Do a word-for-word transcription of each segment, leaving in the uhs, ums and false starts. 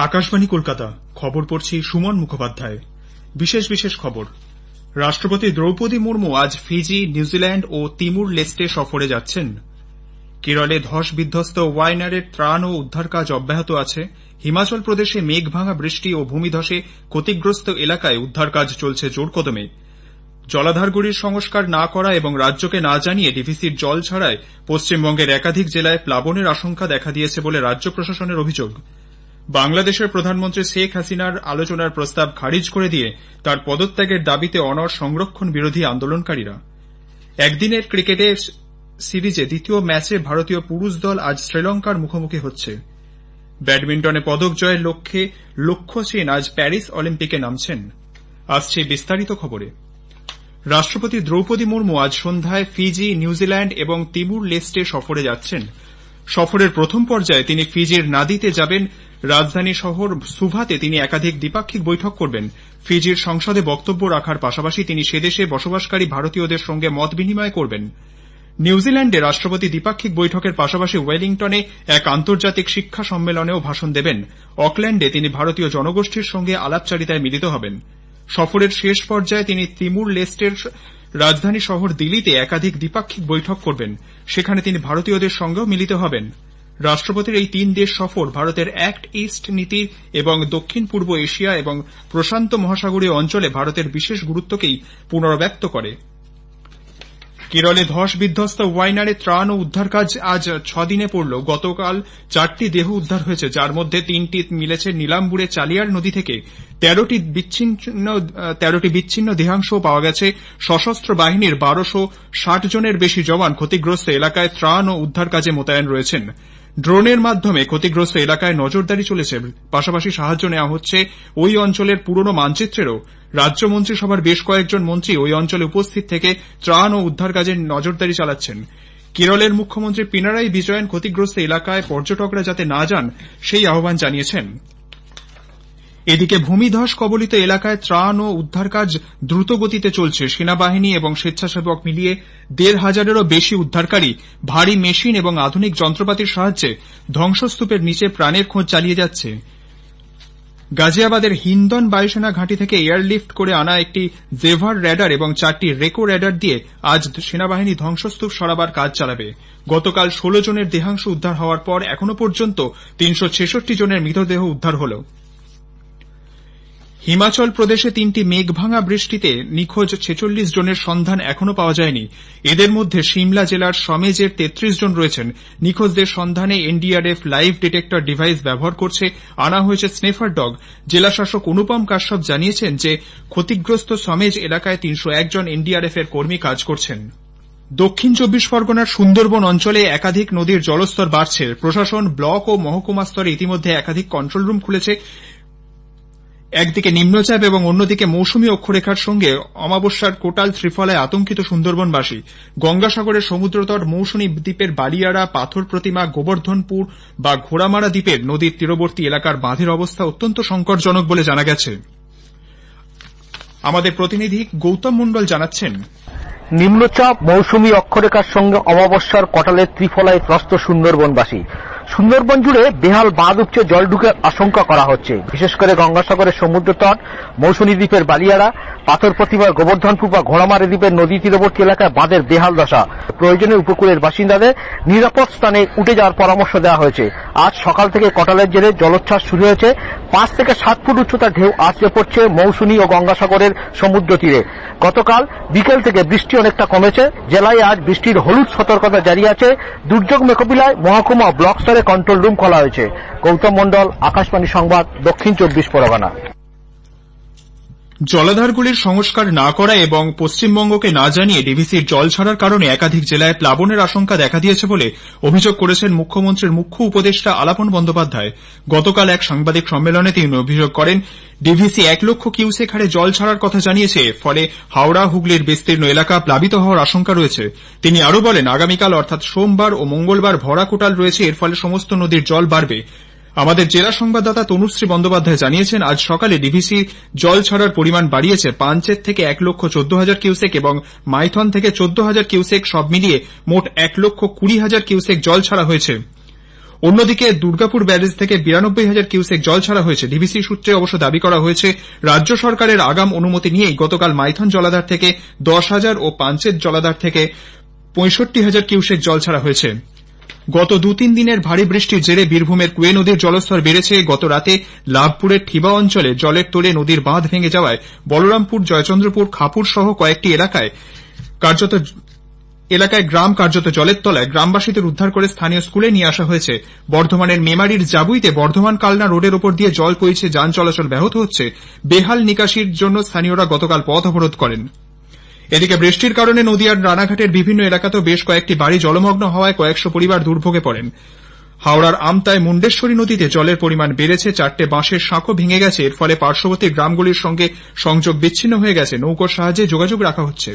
আকাশবাণী কলকাতা। খবর পড়ছি সুমন মুখোপাধ্যায়। বিশেষ বিশেষ খবর। রাষ্ট্রপতি দ্রৌপদী মুর্মু আজ ফিজি, নিউজিল্যান্ড ও তিমুর লেস্টে সফরে যাচ্ছেন। কেরলে ধস বিধ্বস্ত ওয়াইনারের ত্রাণ ও উদ্ধার কাজ অব্যাহত আছে। হিমাচল প্রদেশে মেঘভাঙা বৃষ্টি ও ভূমিধসে ক্ষতিগ্রস্ত এলাকায় উদ্ধার কাজ চলছে জোরকদমে। জলাধারগুলির সংস্কার না করা এবং রাজ্যকে না জানিয়ে ডিভিসির জল ছাড়ায় পশ্চিমবঙ্গের একাধিক জেলায় প্লাবনের আশঙ্কা দেখা দিয়েছে বলে রাজ্য প্রশাসনের অভিযোগ। বাংলাদেশের প্রধানমন্ত্রী শেখ হাসিনার আলোচনার প্রস্তাব খারিজ করে দিয়ে তার পদত্যাগের দাবিতে অনড় সংরক্ষণ বিরোধী আন্দোলনকারীরা। একদিনের ক্রিকেটে সিরিজে দ্বিতীয় ম্যাচে ভারতীয় পুরুষ দল আজ শ্রীলঙ্কার মুখোমুখি হচ্ছে। ব্যাডমিন্টনে পদক জয়ের লক্ষ্যে লক্ষ্য সেন আজ প্যারিস অলিম্পিকে নামছেন। আসছে বিস্তারিত খবরে। রাষ্ট্রপতি দ্রৌপদী মুর্মু আজ সন্ধ্যায় ফিজি, নিউজিল্যান্ড এবং তিমুর লেস্টে সফরে যাচ্ছেন। সফরের প্রথম পর্যায়ে তিনি ফিজির নাদিতে যাবেন। রাজধানী শহর সুভাতে তিনি একাধিক দ্বিপাক্ষিক বৈঠক করবেন। ফিজির সংসদে বক্তব্য রাখার পাশাপাশি তিনি সেদেশে বসবাসকারী ভারতীয়দের সঙ্গে মত বিনিময় করবেন। নিউজিল্যান্ডে রাষ্ট্রপতি দ্বিপাক্ষিক বৈঠকের পাশাপাশি ওয়েলিংটনে এক আন্তর্জাতিক শিক্ষা সম্মেলনেও ভাষণ দেবেন। অকল্যান্ডে তিনি ভারতীয় জনগোষ্ঠীর সঙ্গে আলাপচারিতায় মিলিত হবেন। সফরের শেষ পর্যায়ে তিনি তিমুর লেস্টের রাজধানী শহর দিল্লিতে একাধিক দ্বিপাক্ষিক বৈঠক করবেন। সেখানে তিনি ভারতীয়দের সঙ্গেও মিলিত হবেন। রাষ্ট্রপতির এই তিন দেশ সফর ভারতের অ্যাক্ট ইস্ট নীতি এবং দক্ষিণ পূর্ব এশিয়া এবং প্রশান্ত মহাসাগরীয় অঞ্চলে ভারতের বিশেষ গুরুত্বকেই পুনর্ব্যক্ত করে। কেরলে ধস বিধ্বস্ত ওয়াইনারে ত্রাণ ও উদ্ধার কাজ আজ ছদিনে পড়ল। গতকাল চারটি দেহ উদ্ধার হয়েছে, যার মধ্যে তিনটি মিলেছে নীলাম্বুরে চালিয়ার নদী থেকে। তেরোটি বিচ্ছিন্ন তেরোটি বিচ্ছিন্ন দেহাংশও পাওয়া গেছে। সশস্ত্র বাহিনীর বারোশো ষাট জনের বেশি জওয়ান ক্ষতিগ্রস্ত এলাকায় ত্রাণ ও উদ্ধার কাজে মোতায়েন রয়েছেন। ড্রোনের মাধ্যমে ক্ষতিগ্রস্ত এলাকায় নজরদারি চলেছে। পাশাপাশি সাহায্য নেওয়া হচ্ছে ওই অঞ্চলের পুরনো মানচিত্রেরও। রাজ্য মন্ত্রিসভার বেশ কয়েকজন মন্ত্রী ওই অঞ্চলে উপস্থিত থেকে ত্রাণ ও উদ্ধার কাজে নজরদারি চালাচ্ছেন। কেরলের মুখ্যমন্ত্রী পিনারাই বিজয়ন ক্ষতিগ্রস্ত এলাকায় পর্যটকরা যাতে না যান সেই আহ্বান জানিয়েছেন। এদিকে ভূমিধস কবলিত এলাকায় ত্রাণ ও উদ্ধার কাজ দ্রুত গতিতে চলছে। সেনাবাহিনী এবং স্বেচ্ছাসেবক মিলিয়ে দেড় হাজারেরও বেশি উদ্ধারকারী ভারী মেশিন এবং আধুনিক যন্ত্রপাতির সাহায্যে ধ্বংসস্তূপের নিচে প্রাণের খোঁজ চালিয়ে যাচ্ছে। গাজিয়াবাদের হিন্দন বায়ুসেনা ঘাঁটি থেকে এয়ারলিফট করে আনা একটি জেভার র্যাডার এবং চারটি রেকো র্যাডার দিয়ে আজ সেনাবাহিনী ধ্বংসস্তূপ সরাবার কাজ চালাবে। গতকাল ষোলো জনের দেহাংশ উদ্ধার হওয়ার পর এখনো পর্যন্ত তিনশো ছেষট্টি জনের মৃতদেহ উদ্ধার হল। হিমাচল প্রদেশে তিনটি মেঘভাঙা বৃষ্টিতে নিখোঁজ ছেচল্লিশ জনের সন্ধান এখনো পাওয়া যায়নি। এদের মধ্যে সিমলা জেলার সমেজের তেত্রিশ জন রয়েছেন। নিখোঁজদের সন্ধানে এনডিআরএফ লাইভ ডিটেক্টর ডিভাইস ব্যবহার করছে। আনা হয়েছে স্নেফার ডগ। জেলাশাসক অনুপম কাশ্যপ জানিয়েছেন যে ক্ষতিগ্রস্ত সমেজ এলাকায় তিনশো এক জন এনডিআরএফ এর কর্মী কাজ করছেন। দক্ষিণ চব্বিশ পরগনার সুন্দরবন অঞ্চলে একাধিক নদীর জলস্তর বাড়ছে। প্রশাসন ব্লক ও মহকুমা স্তরে ইতিমধ্যে একাধিক কন্ট্রোল রুম খুলেছে। একদিকে নিম্নচাপ এবং অন্যদিকে মৌসুমী অক্ষরেখার সঙ্গে অমাবস্যার কোটাল ত্রিফলায় আতঙ্কিত সুন্দরবনবাসী। গঙ্গাসাগরের সমুদ্রতট মৌসুমী দ্বীপের বালিয়াড়া, পাথর প্রতিমা, গোবর্ধনপুর বা ঘোড়ামারা দ্বীপের নদীর তীরবর্তী এলাকার বাঁধের অবস্থা অত্যন্ত সংকটজনক বলে জানা গেছে। আমাদের প্রতিনিধি গৌতম মণ্ডল জানাচ্ছেন, নিম্নচাপ মৌসুমী অক্ষরেখার সঙ্গে অমাবস্যার কটালের ত্রিফলায় ত্রস্ত সুন্দরবনবাসী। সুন্দরবন জুড়ে বেহাল বাঁধ উপচে জল ঢুকার আশঙ্কা করা হচ্ছে। বিশেষ করে গঙ্গাসাগরের সমুদ্র তট, মৌসুমী দ্বীপের বালিয়াড়া, পাথর প্রতিমার গোবর্ধনপুর বা ঘোড়ামারা দ্বীপের নদী তীরবর্তী এলাকায় বাঁধের বেহাল দশা। প্রয়োজনে উপকূলের বাসিন্দাদের নিরাপদ স্থানে উঠে যাওয়ার পরামর্শ দেওয়া হয়েছে। আজ সকাল থেকে কটালের জেরে জলোচ্ছ্বাস শুরু হয়েছে। পাঁচ থেকে সাত ফুট উচ্চতার ঢেউ আছড়ে পড়ছে মৌসুমী ও গঙ্গাসাগরের সমুদ্র তীরে। গতকাল বিকেল থেকে বৃষ্টি অনেকটা কমেছে। জেলায় আজ বৃষ্টির হলুদ সতর্কতা জারি আছে। দুর্যোগ মোকাবিলায় মহকুমা ব্লক স্তরে কন্ট্রোল রুম খোলা হয়েছে। গৌতম মণ্ডল, আকাশবাণী সংবাদ, দক্ষিণ চব্বিশ পরগনা। জলাধারগুলির সংস্কার না করা এবং পশ্চিমবঙ্গকে না জানিয়ে ডিভিসির জল ছাড়ার কারণে একাধিক জেলায় প্লাবনের আশঙ্কা দেখা দিয়েছে বলে অভিযোগ করেছেন মুখ্যমন্ত্রীর মুখ্য উপদেষ্টা আলাপন বন্দ্যোপাধ্যায়। গতকাল এক সাংবাদিক সম্মেলনে তিনি অভিযোগ করেন, ডিভিসি এক লক্ষ কিউসেক হারে জল ছাড়ার কথা জানিয়েছে, ফলে হাওড়া হুগলির বিস্তীর্ণ এলাকা প্লাবিত হওয়ার আশঙ্কা রয়েছে। তিনি আরও বলেন, আগামীকাল অর্থাৎ সোমবার ও মঙ্গলবার ভরা কোটাল রয়েছে, এর ফলে সমস্ত নদীর জল বাড়বে। আমাদের জেলা সংবাদদাতা তনুশ্রী বন্দ্যোপাধ্যায় জানিয়েছেন, আজ সকালে ডিভিসি জল ছাড়ার পরিমাণ বাড়িয়েছে। পাঞ্চেত থেকে এক লক্ষ চোদ্দ হাজার কিউসেক এবং মাইথন থেকে চোদ্দ হাজার কিউসেক, সব মিলিয়ে মোট এক লক্ষ কুড়ি হাজার কিউসেক জল ছাড়া হয়েছে। অন্যদিকে দুর্গাপুর ব্যারেজ থেকে বিরানব্বই হাজার কিউসেক জল ছাড়া হয়েছে। ডিভিসি সূত্রে অবশ্য দাবি করা হয়েছে, রাজ্য সরকারের আগাম অনুমতি নিয়েই গতকাল মাইথন জলাধার থেকে দশ হাজার ও পাঞ্চেত জলাধার থেকে পঁয়ষট্টি হাজার কিউসেক জল ছাড়া হয়েছে। গত দু তিন দিনের ভারী বৃষ্টির জেরে বীরভূমের কুয়ে নদীর জলস্তর বেড়েছে। গত রাতে লাভপুরের ঠিবা অঞ্চলে জলের তোড়ে নদীর বাঁধ ভেঙে যাওয়ায় বলরামপুর, জয়চন্দ্রপুর, খাপুর সহ কয়েকটি এলাকায় কার্যত এলাকায় গ্রাম কার্যত জলের তলায়। গ্রামবাসীদের উদ্ধার করে স্থানীয় স্কুলে নিয়ে আসা হয়েছে। বর্ধমানের মেমারির জাবুইতে বর্ধমান কালনা রোডের ওপর দিয়ে জল বইছে, যান চলাচল ব্যাহত হচ্ছে। বেহাল নিকাশির জন্য স্থানীয়রা গতকাল পথ অবরোধ করেন। এদিকে বৃষ্টির কারণে নদীয়ার রানাঘাটের বিভিন্ন এলাকাতেও বেশ কয়েকটি বাড়ি জলমগ্ন হওয়ায় কয়েকশো পরিবার দুর্ভোগে পড়েন। হাওড়ার আমতায় মুন্ডেশ্বরী নদীতে জলের পরিমাণ বেড়েছে, চারটে বাঁশের সাঁকো ভেঙে গেছে। এর ফলে পার্শ্ববর্তী গ্রামগুলির সঙ্গে সংযোগ বিচ্ছিন্ন হয়ে গেছে। নৌকোর সাহায্যে যোগাযোগ রাখা হচ্ছে।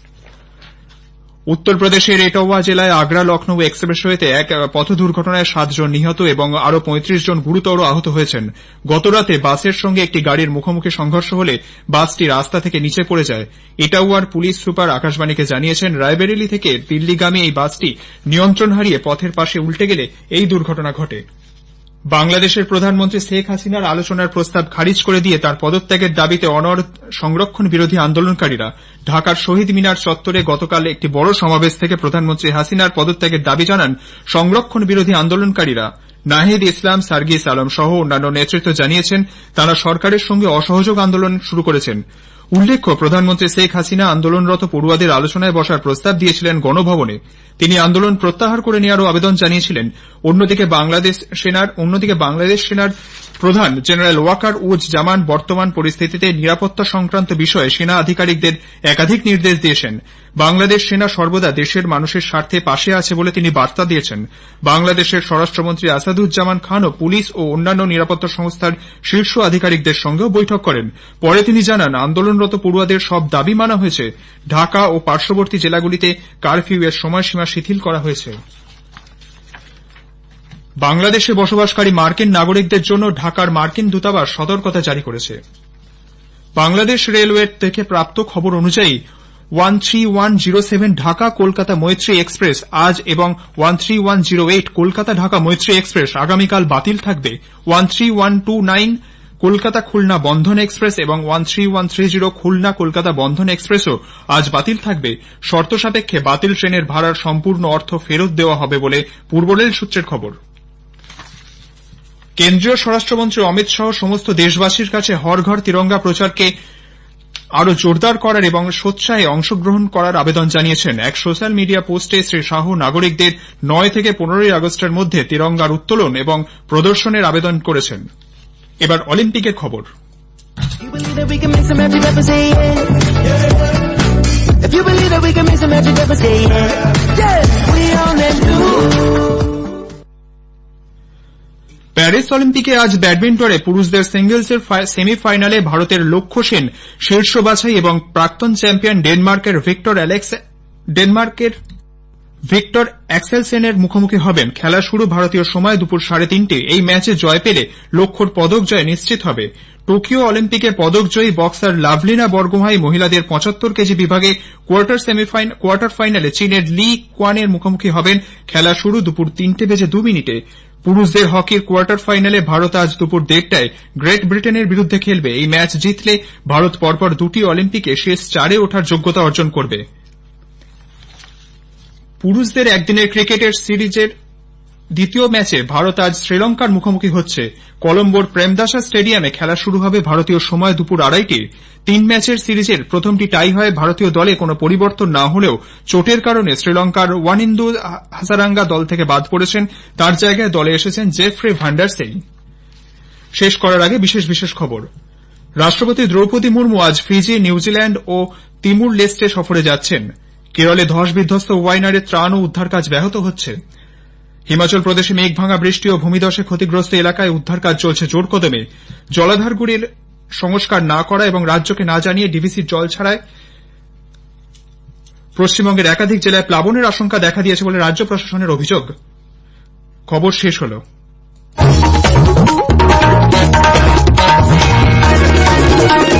উত্তরপ্রদেশের এটাওয়া জেলায় আগ্রা লখনৌ এক্সপ্রেসওয়েতে এক পথ দুর্ঘটনায় সাতজন নিহত এবং আরও পঁয়ত্রিশ জন গুরুতর আহত হয়েছেন। গতরাতে বাসের সঙ্গে একটি গাড়ির মুখোমুখি সংঘর্ষ হলে বাসটি রাস্তা থেকে নিচে পড়ে যায়। এটাওয়ার পুলিশ সুপার আকাশবাণীকে জানিয়েছেন, রায়বেরেলি থেকে দিল্লিগামী এই বাসটি নিয়ন্ত্রণ হারিয়ে পথের পাশে উল্টে গেলে এই দুর্ঘটনা ঘটে। বাংলাদেশের প্রধানমন্ত্রী শেখ হাসিনার আলোচনার প্রস্তাব খারিজ করে দিয়ে তার পদত্যাগের দাবিতে অনড় সংরক্ষণ বিরোধী আন্দোলনকারীরা ঢাকার শহীদ মিনার চত্বরে গতকাল একটি বড় সমাবেশ থেকে প্রধানমন্ত্রী হাসিনার পদত্যাগের দাবি জানান। সংরক্ষণ বিরোধী আন্দোলনকারীরা নাহিদ ইসলাম, সার্গিস আলম সহ অন্যান্য নেতৃত্ব জানিয়েছেন, তারা সরকারের সঙ্গে অসহযোগ আন্দোলন শুরু করেছেন। উল্লেখ্য, প্রধানমন্ত্রী শেখ হাসিনা আন্দোলনরত পড়ুয়াদের আলোচনায় বসার প্রস্তাব দিয়েছিলেন গণভবনে। তিনি আন্দোলন প্রত্যাহার করে নেওয়ারও আবেদন জানিয়েছিলেন। অন্যদিকে বাংলাদেশ সেনার অন্যদিকে বাংলাদেশ সেনার প্রধান জেনারেল ওয়াকার উজ জামান বর্তমান পরিস্থিতিতে নিরাপত্তা সংক্রান্ত বিষয়ে সেনা আধিকারিকদের একাধিক নির্দেশ দিয়েছেন। বাংলাদেশ সেনা সর্বদা দেশের মানুষের স্বার্থে পাশে আছে বলে তিনি বার্তা দিয়েছেন। বাংলাদেশের স্বরাষ্ট্রমন্ত্রী আসাদুজ্জামান খানও পুলিশ ও অন্যান্য নিরাপত্তা সংস্থার শীর্ষ আধিকারিকদের সঙ্গেও বৈঠক করেন। পরে তিনি জানান, আন্দোলনরত পড়ুয়াদের সব দাবি মানা হয়েছে। ঢাকা ও পার্শ্ববর্তী জেলাগুলিতে কারফিউ এর সময়সীমা শিথিল করা হয়েছে। বাংলাদেশে বসবাসকারী মার্কিন নাগরিকদের জন্য ঢাকার মার্কিন দূতাবাস সতর্কতা জারি করেছে। বাংলাদেশ রেলওয়ে থেকে প্রাপ্ত খবর অনুযায়ী one three one zero seven Dhaka Kolkata Maitree express আজ এবং one three one zero eight Kolkata Dhaka Maitree express আগামীকাল বাতিল থাকবে। One three one two nine Kolkata Khulna Bandhan express এবং one three one three zero Khulna Kolkata Bandhan এক্সপ্রেসও আজ বাতিল থাকবে। শর্ত সাপেক্ষে বাতিল ট্রেনের ভাড়ার সম্পূর্ণ অর্থ ফেরত দেওয়া হবে বলে পূর্ব রেল সূত্রের খবর। কেন্দ্রীয় স্বরাষ্ট্রমন্ত্রী অমিত শাহ সমস্ত দেশবাসীর কাছে হর ঘর তিরঙ্গা প্রচারকে আরো জোরদার করার এবং স্বেচ্ছায় অংশগ্রহণ করার আবেদন জানিয়েছেন। এক সোশ্যাল মিডিয়া পোস্টে শ্রী শাহ নাগরিকদের নয় থেকে পনেরোই আগস্টের মধ্যে তিরঙ্গার উত্তোলন এবং প্রদর্শনের আবেদন করেছেন। এবার অলিম্পিকের খবর। প্যারিস অলিম্পিকে আজ ব্যাডমিন্টনে পুরুষদের সিঙ্গলসের সেমিফাইনালে ভারতের লক্ষ্য সেন শীর্ষ বাছাই এবং প্রাক্তন চ্যাম্পিয়ন ডেনমার্কের ভিক্টর অ্যালেক্স ডেনমার্কের ভিক্টর অ্যাক্সেলসেনের মুখোমুখি হবেন। খেলা শুরু ভারতীয় সময় দুপুর সাড়ে তিনটে। এই ম্যাচে জয় পেলে লক্ষ্যর পদক জয় নিশ্চিত হবে। টোকিও অলিম্পিকে পদকজয়ী বক্সার লাভলিনা বরগোহাই মহিলাদের পঁচাত্তর কেজি বিভাগে কোয়ার্টার সেমিফাইনাল কোয়ার্টার ফাইনালে চীনের লি কোয়ানের মুখোমুখি হবেন। খেলা শুরু দুপুর তিনটে বেজে দু মিনিটে। পুরুষদের হকির কোয়ার্টার ফাইনালে ভারত আজ দুপুর দেড়টায় গ্রেট ব্রিটেনের বিরুদ্ধে খেলবে। এই ম্যাচ জিতলে ভারত পরপর দুটি অলিম্পিকে শেষ চারে ওঠার যোগ্যতা অর্জন করবে। পুরুষদের একদিনের ক্রিকেটের সিরিজের দ্বিতীয় ম্যাচে ভারত আজ শ্রীলঙ্কার মুখোমুখি হচ্ছে। কলম্বোর প্রেমদাসা স্টেডিয়ামে খেলা শুরু হবে ভারতীয় সময় দুপুর আড়াইটে। তিন ম্যাচের সিরিজের প্রথমটি টাই হয়। ভারতীয় দলে কোনো পরিবর্তন না হলেও চোটের কারণে শ্রীলঙ্কার ওয়ানিন্দু হাসারাঙ্গা দল থেকে বাদ পড়েছেন। তার জায়গায় দলে এসেছেন জেফ্রে ভান্ডারসেই। শেষ করার আগে বিশেষ বিশেষ খবর। রাষ্ট্রপতি দ্রৌপদী মুর্মু আজ ফিজি, নিউজিল্যান্ড ও তিমুর লেস্টে সফরে যাচ্ছেন। কেরলে ধস বিধ্বস্ত ওয়াইনারে ত্রাণ ও উদ্ধার কাজ ব্যাহত হচ্ছে। হিমাচল প্রদেশে মেঘভাঙা বৃষ্টি ও ভূমিধসে ক্ষতিগ্রস্ত এলাকায় উদ্ধার কাজ চলছে জোরকদমে। জলাধারগুলির সংস্কার না করা এবং রাজ্যকে না জানিয়ে ডিভিসির জল ছাড়ায় পশ্চিমবঙ্গের একাধিক জেলায় প্লাবনের আশঙ্কা দেখা দিয়েছে বলে রাজ্য প্রশাসনের অভিযোগ। খবর শেষ হল।